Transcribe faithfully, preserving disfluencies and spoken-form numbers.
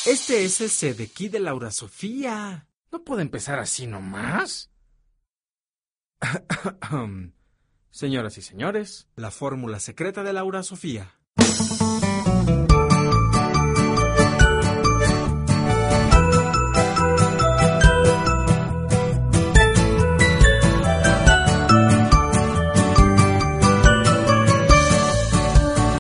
Este es el Sedequí de Laura Sofía. ¿No puede empezar así nomás? Señoras y señores, la fórmula secreta de Laura Sofía.